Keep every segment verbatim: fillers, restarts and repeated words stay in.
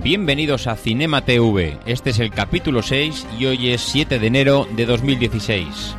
Bienvenidos a Cinema T V. Este es el capítulo seis y hoy es siete de enero de dos mil dieciséis.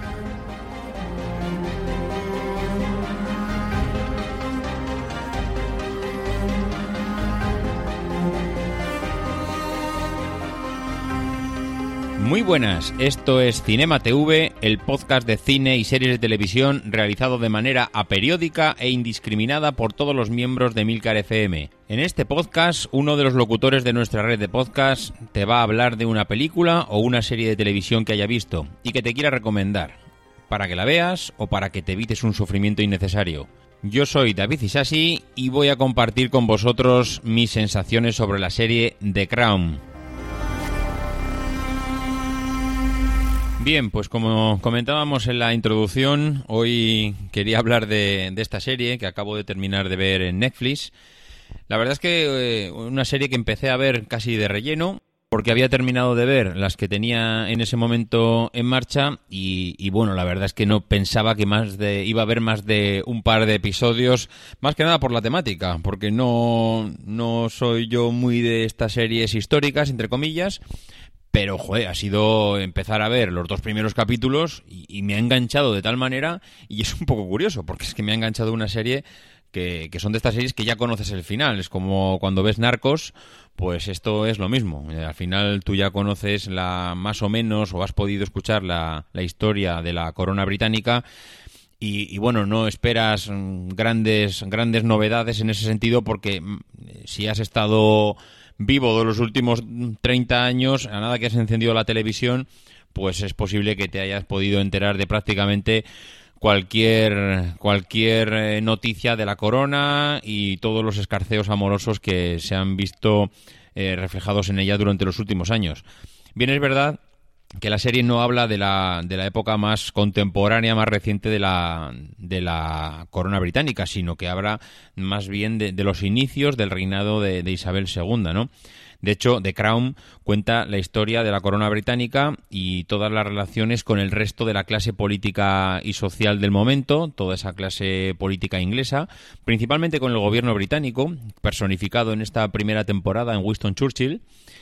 Muy buenas, esto es Cinema T V, el podcast de cine y series de televisión realizado de manera aperiódica e indiscriminada por todos los miembros de Milcar F M. En este podcast, uno de los locutores de nuestra red de podcast te va a hablar de una película o una serie de televisión que haya visto y que te quiera recomendar, para que la veas o para que te evites un sufrimiento innecesario. Yo soy David Isasi y voy a compartir con vosotros mis sensaciones sobre la serie The Crown. Bien, pues como comentábamos en la introducción, hoy quería hablar de, de esta serie que acabo de terminar de ver en Netflix. La verdad es que eh, una serie que empecé a ver casi de relleno, porque había terminado de ver las que tenía en ese momento en marcha y, y bueno, la verdad es que no pensaba que más de iba a haber más de un par de episodios, más que nada por la temática, porque no, no soy yo muy de estas series históricas, entre comillas. Pero, joder, ha sido empezar a ver los dos primeros capítulos y, y me ha enganchado de tal manera, y es un poco curioso, porque es que me ha enganchado una serie que, que son de estas series que ya conoces el final. Es como cuando ves Narcos, pues esto es lo mismo. Al final tú ya conoces la más o menos, o has podido escuchar la, la historia de la corona británica, y, y bueno, no esperas grandes, grandes novedades en ese sentido, porque si has estado vivo de los últimos treinta años, a nada que has encendido la televisión, pues es posible que te hayas podido enterar de prácticamente cualquier cualquier noticia de la corona y todos los escarceos amorosos que se han visto eh, reflejados en ella durante los últimos años. Bien, es verdad que la serie no habla de la de la época más contemporánea, más reciente de la de la corona británica, sino que habla más bien de, de los inicios del reinado de, de Isabel segunda, ¿no? De hecho, The Crown cuenta la historia de la corona británica y todas las relaciones con el resto de la clase política y social del momento, toda esa clase política inglesa, principalmente con el gobierno británico, personificado en esta primera temporada en Winston Churchill,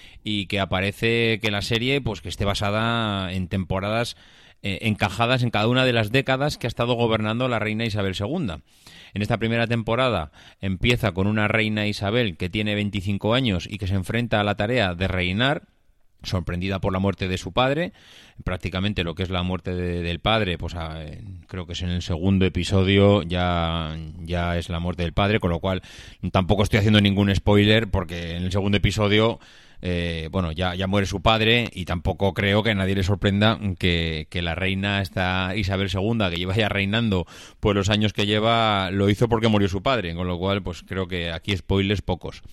y que aparece que la serie pues que esté basada en temporadas eh, encajadas en cada una de las décadas que ha estado gobernando la reina Isabel segunda. En esta primera temporada empieza con una reina Isabel que tiene veinticinco años y que se enfrenta a la tarea de reinar, sorprendida por la muerte de su padre. Prácticamente lo que es la muerte de, del padre, pues a, creo que es en el segundo episodio ya, ya es la muerte del padre, con lo cual tampoco estoy haciendo ningún spoiler, porque en el segundo episodio Eh, bueno, ya, ya muere su padre, y tampoco creo que a nadie le sorprenda que, que la reina esta Isabel segunda, que lleva ya reinando pues los años que lleva, lo hizo porque murió su padre, con lo cual pues creo que aquí spoilers pocos.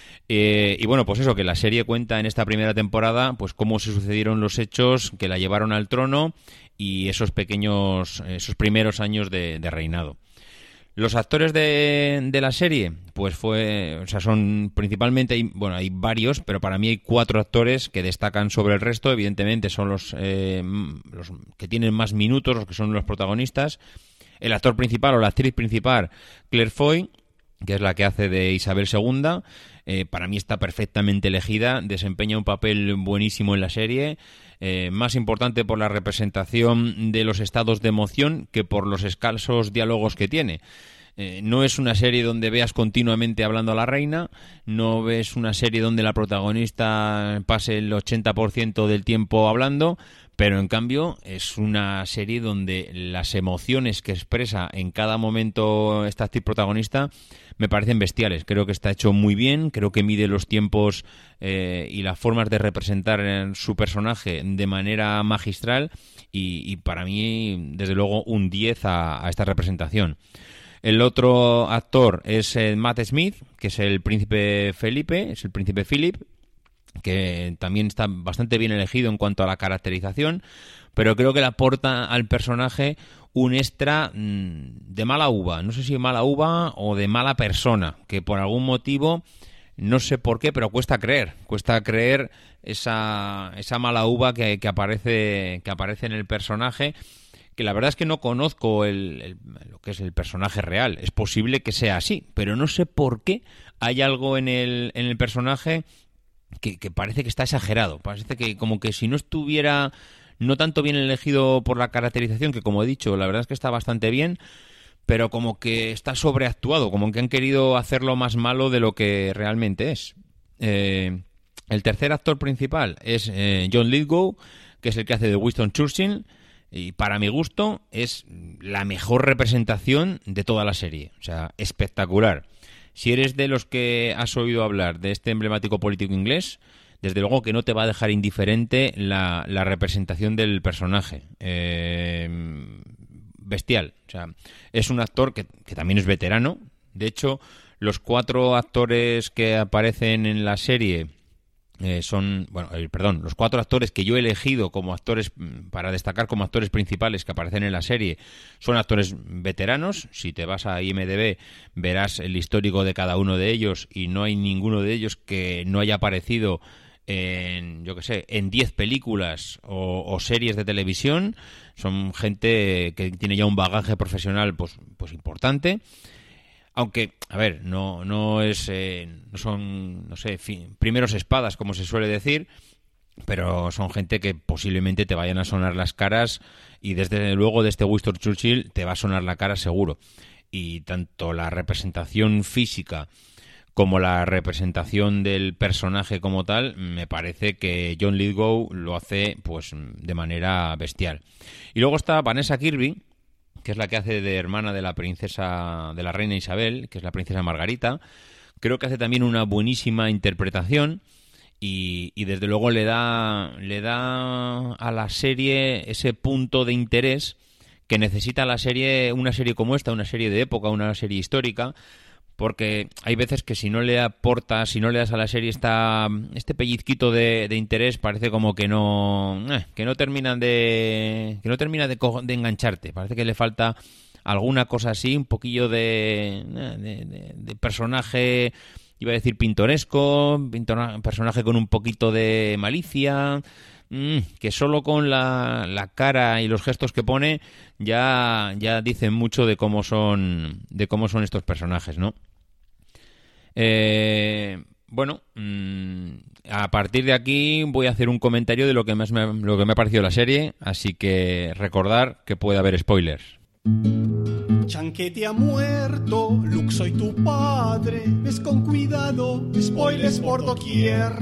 Eh, y bueno, pues eso, que la serie cuenta en esta primera temporada pues cómo se sucedieron los hechos que la llevaron al trono y esos pequeños, esos primeros años de, de reinado. Los actores de, de la serie, pues fue, o sea, son principalmente, hay, bueno, hay varios, pero para mí hay cuatro actores que destacan sobre el resto. Evidentemente son los, eh, los que tienen más minutos, los que son los protagonistas. El actor principal o la actriz principal, Claire Foy, que es la que hace de Isabel segunda, eh, para mí está perfectamente elegida, desempeña un papel buenísimo en la serie, eh, más importante por la representación de los estados de emoción que por los escasos diálogos que tiene. Eh, no es una serie donde veas continuamente hablando a la reina, no ves una serie donde la protagonista pase el ochenta por ciento del tiempo hablando, pero en cambio es una serie donde las emociones que expresa en cada momento esta actriz protagonista me parecen bestiales. Creo que está hecho muy bien, creo que mide los tiempos eh, y las formas de representar su personaje de manera magistral, y, y para mí, desde luego, un diez a, a esta representación. El otro actor es eh, Matt Smith, que es el príncipe Felipe, es el príncipe Philip, que también está bastante bien elegido en cuanto a la caracterización, pero creo que le aporta al personaje un extra mmm, de mala uva, no sé si mala uva o de mala persona, que por algún motivo, no sé por qué, pero cuesta creer, cuesta creer esa, esa mala uva que, que aparece, que aparece en el personaje, que la verdad es que no conozco el, el, lo que es el personaje real. Es posible que sea así, pero no sé por qué hay algo en el, en el personaje que, que parece que está exagerado. Parece que como que si no estuviera no tanto bien elegido por la caracterización, que como he dicho, la verdad es que está bastante bien, pero como que está sobreactuado, como que han querido hacerlo más malo de lo que realmente es. Eh, el tercer actor principal es eh, John Lithgow, que es el que hace de Winston Churchill, y para mi gusto es la mejor representación de toda la serie. O sea, espectacular. Si eres de los que has oído hablar de este emblemático político inglés, desde luego que no te va a dejar indiferente la, la representación del personaje. Eh, bestial. O sea, es un actor que, que también es veterano. De hecho, los cuatro actores que aparecen en la serie eh, son, bueno, eh, perdón, los cuatro actores que yo he elegido como actores, para destacar como actores principales que aparecen en la serie, son actores veteranos. Si te vas a I M D B verás el histórico de cada uno de ellos y no hay ninguno de ellos que no haya aparecido en, yo qué sé, en diez películas o, o series de televisión. Son gente que tiene ya un bagaje profesional pues, pues importante. Aunque, a ver, no, no es, eh, no son, no sé, fin, primeros espadas, como se suele decir, pero son gente que posiblemente te vayan a sonar las caras, y desde luego de este Winston Churchill te va a sonar la cara seguro. Y tanto la representación física como la representación del personaje como tal, me parece que John Lithgow lo hace pues de manera bestial. Y luego está Vanessa Kirby, que es la que hace de hermana de la princesa, de la reina Isabel, que es la princesa Margarita. Creo que hace también una buenísima interpretación y, y desde luego le da, le da a la serie ese punto de interés que necesita la serie, una serie como esta, una serie de época, una serie histórica. Porque hay veces que si no le aportas, si no le das a la serie esta, este pellizquito de, de interés, parece como que no, eh, que no terminan de, que no termina de, de engancharte. Parece que le falta alguna cosa así, un poquillo de, eh, de, de, de personaje, iba a decir pintoresco, pintor, personaje con un poquito de malicia, mmm, que solo con la, la cara y los gestos que pone ya, ya dicen mucho de cómo son, de cómo son estos personajes, ¿no? Eh, bueno, mmm, a partir de aquí voy a hacer un comentario de lo que más me, lo que me ha parecido la serie, así que recordar que puede haber spoilers. Chanquete ha muerto, Luke soy tu padre, ves con cuidado, spoilers por doquier.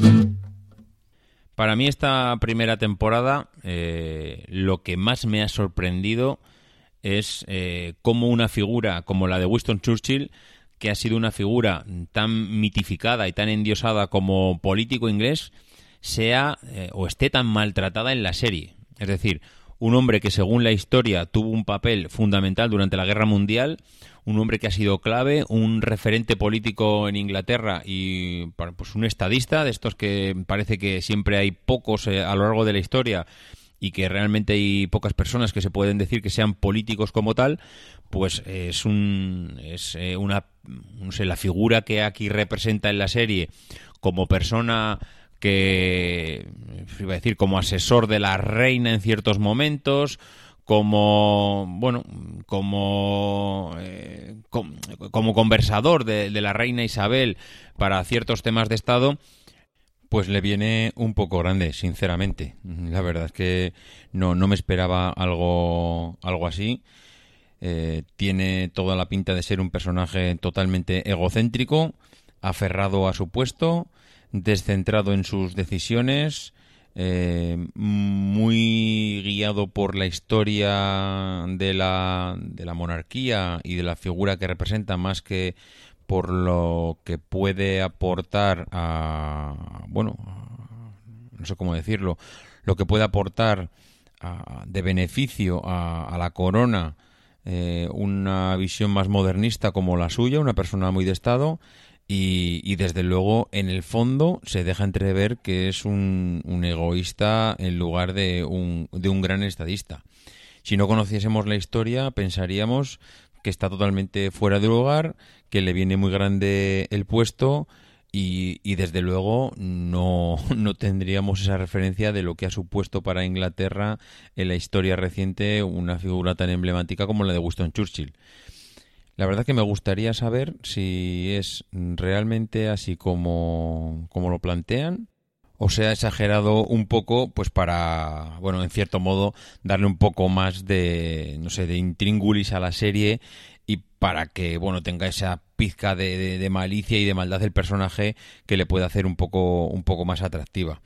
Para mí esta primera temporada eh, lo que más me ha sorprendido es eh, cómo una figura como la de Winston Churchill, que ha sido una figura tan mitificada y tan endiosada como político inglés, sea eh, o esté tan maltratada en la serie. Es decir, un hombre que según la historia tuvo un papel fundamental durante la Guerra Mundial, un hombre que ha sido clave, un referente político en Inglaterra y pues un estadista, de estos que parece que siempre hay pocos eh, a lo largo de la historia y que realmente hay pocas personas que se pueden decir que sean políticos como tal, pues es un es eh, una no sé, la figura que aquí representa en la serie como persona que iba a decir como asesor de la reina en ciertos momentos, como bueno como eh, com, como conversador de, de la reina Isabel para ciertos temas de estado, pues le viene un poco grande, sinceramente. La verdad es que no, no me esperaba algo, algo así. Eh, tiene toda la pinta de ser un personaje totalmente egocéntrico, aferrado a su puesto, descentrado en sus decisiones, eh, muy guiado por la historia de la, de la monarquía y de la figura que representa, más que por lo que puede aportar a, bueno, a, no sé cómo decirlo, lo que puede aportar a, de beneficio a, a la corona, eh, una visión más modernista como la suya, una persona muy de Estado, y, y desde luego en el fondo se deja entrever que es un, un egoísta en lugar de un, de un gran estadista. Si no conociésemos la historia pensaríamos que está totalmente fuera de lugar, que le viene muy grande el puesto y, y desde luego no, no tendríamos esa referencia de lo que ha supuesto para Inglaterra en la historia reciente una figura tan emblemática como la de Winston Churchill. La verdad que me gustaría saber si es realmente así como, como lo plantean, o se ha exagerado un poco, pues para, bueno, en cierto modo, darle un poco más de, no sé, de intríngulis a la serie y para que, bueno, tenga esa pizca de, de, de malicia y de maldad del personaje que le pueda hacer un poco, un poco más atractiva.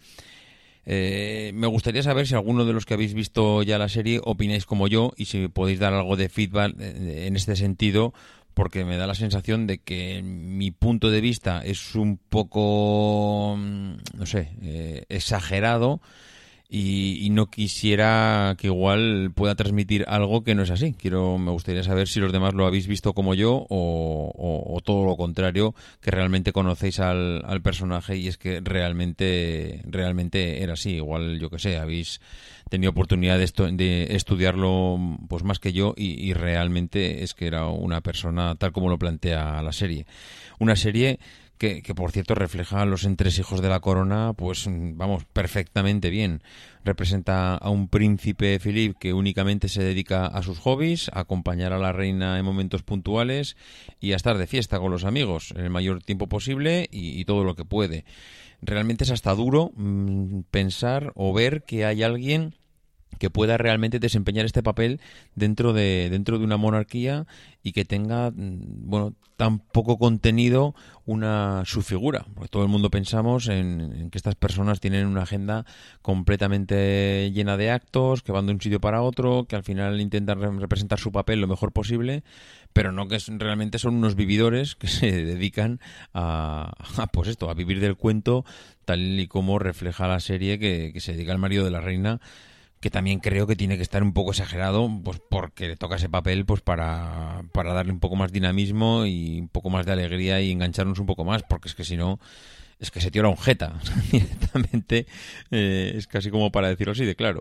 Eh, me gustaría saber si alguno de los que habéis visto ya la serie opináis como yo y si podéis dar algo de feedback en este sentido, porque me da la sensación de que mi punto de vista es un poco, no sé, eh, exagerado y, y no quisiera que igual pueda transmitir algo que no es así. Quiero, me gustaría saber si los demás lo habéis visto como yo o, o, o todo lo contrario, que realmente conocéis al, al personaje y es que realmente realmente era así. Igual, yo que sé, habéis tenido oportunidad de, esto, de estudiarlo pues más que yo y, y realmente es que era una persona tal como lo plantea la serie. Una serie que, que por cierto refleja a los entresijos de la corona, pues vamos, perfectamente bien. Representa a un príncipe Philip que únicamente se dedica a sus hobbies, a acompañar a la reina en momentos puntuales y a estar de fiesta con los amigos en el mayor tiempo posible y, y todo lo que puede. Realmente es hasta duro mmm, pensar o ver que hay alguien que pueda realmente desempeñar este papel dentro de dentro de una monarquía y que tenga, bueno, tan poco contenido una su figura, porque todo el mundo pensamos en, en que estas personas tienen una agenda completamente llena de actos, que van de un sitio para otro, que al final intentan representar su papel lo mejor posible, pero no que es, realmente son unos vividores que se dedican a, a pues esto, a vivir del cuento, tal y como refleja la serie que, que se dedica al marido de la reina, que también creo que tiene que estar un poco exagerado, pues porque le toca ese papel pues para, para darle un poco más dinamismo y un poco más de alegría y engancharnos un poco más, porque es que si no, es que ese tío era un jeta, directamente, eh, es casi como para decirlo así de claro.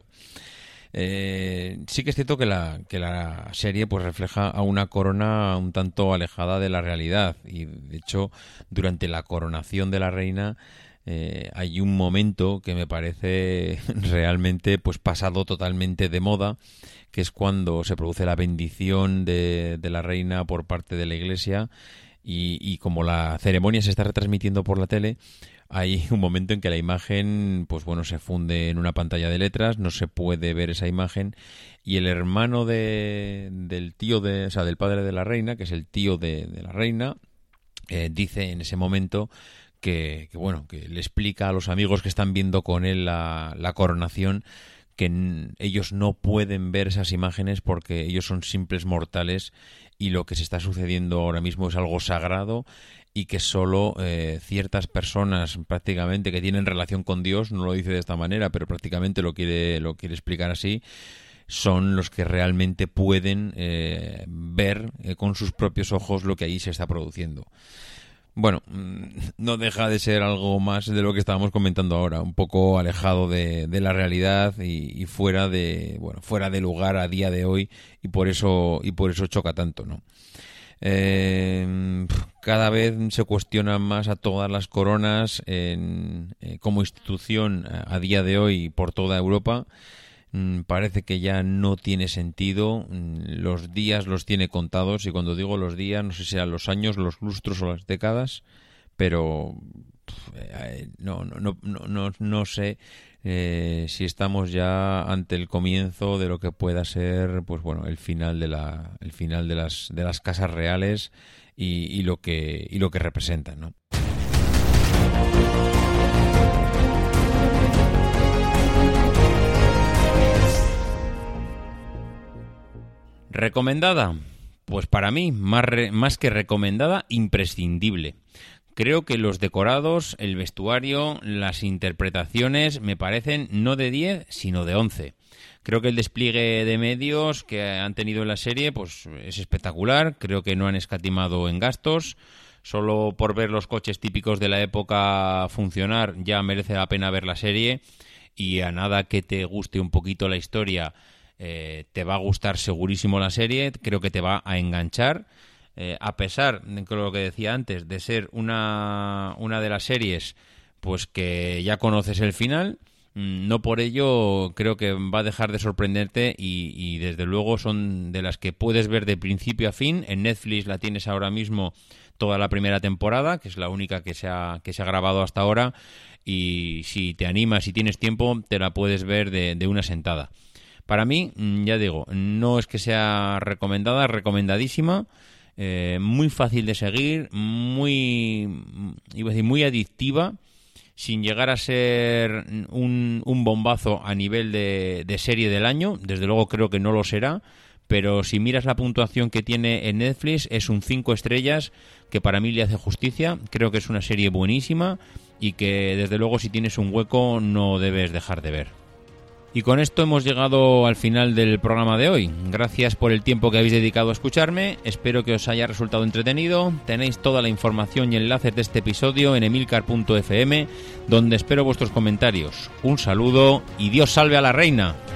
Eh, sí que es cierto que la, que la serie pues refleja a una corona un tanto alejada de la realidad y de hecho durante la coronación de la reina Eh, hay un momento que me parece realmente pues pasado totalmente de moda, que es cuando se produce la bendición de, de la reina por parte de la iglesia y, y como la ceremonia se está retransmitiendo por la tele, hay un momento en que la imagen pues bueno se funde en una pantalla de letras, no se puede ver esa imagen y el hermano de, del tío de, o sea, del padre de la reina, que es el tío de, de la reina, eh, dice en ese momento Que, que bueno, que le explica a los amigos que están viendo con él la, la coronación que n- ellos no pueden ver esas imágenes porque ellos son simples mortales y lo que se está sucediendo ahora mismo es algo sagrado y que solo eh, ciertas personas prácticamente que tienen relación con Dios, no lo dice de esta manera, pero prácticamente lo quiere, lo quiere explicar así, son los que realmente pueden eh, ver eh, con sus propios ojos lo que allí se está produciendo. Bueno, no deja de ser algo más de lo que estábamos comentando ahora, un poco alejado de, de la realidad y, y fuera de, bueno, fuera de lugar a día de hoy y por eso y por eso choca tanto, ¿no? Eh, cada vez se cuestionan más a todas las coronas en, eh, como institución a, a día de hoy por toda Europa. Parece que ya no tiene sentido, los días los tiene contados y cuando digo los días no sé si sean los años, los lustros o las décadas, pero no no no no, no sé eh, si estamos ya ante el comienzo de lo que pueda ser pues bueno el final de la el final de las de las casas reales y, y lo que y lo que representan, ¿no? ¿Recomendada? Pues para mí, más, re, más que recomendada, imprescindible. Creo que los decorados, el vestuario, las interpretaciones me parecen no de diez, sino de once. Creo que el despliegue de medios que han tenido en la serie pues es espectacular. Creo que no han escatimado en gastos. Solo por ver los coches típicos de la época funcionar ya merece la pena ver la serie. Y a nada que te guste un poquito la historia, Eh, te va a gustar segurísimo la serie, creo que te va a enganchar, eh, a pesar de lo que decía antes, de ser una, una de las series pues que ya conoces el final, no por ello creo que va a dejar de sorprenderte y, y desde luego son de las que puedes ver de principio a fin. En Netflix la tienes ahora mismo toda la primera temporada, que es la única que se ha, que se ha grabado hasta ahora, y si te animas y tienes tiempo te la puedes ver de, de una sentada. Para mí, ya digo, no es que sea recomendada, es recomendadísima, eh, muy fácil de seguir, muy, iba a decir, muy adictiva, sin llegar a ser un, un bombazo a nivel de, de serie del año. Desde luego creo que no lo será, pero si miras la puntuación que tiene en Netflix es un cinco estrellas, que para mí le hace justicia. Creo que es una serie buenísima y que desde luego si tienes un hueco no debes dejar de ver. Y con esto hemos llegado al final del programa de hoy. Gracias por el tiempo que habéis dedicado a escucharme. Espero que os haya resultado entretenido. Tenéis toda la información y enlaces de este episodio en emilcar punto efe eme, donde espero vuestros comentarios. Un saludo y Dios salve a la reina.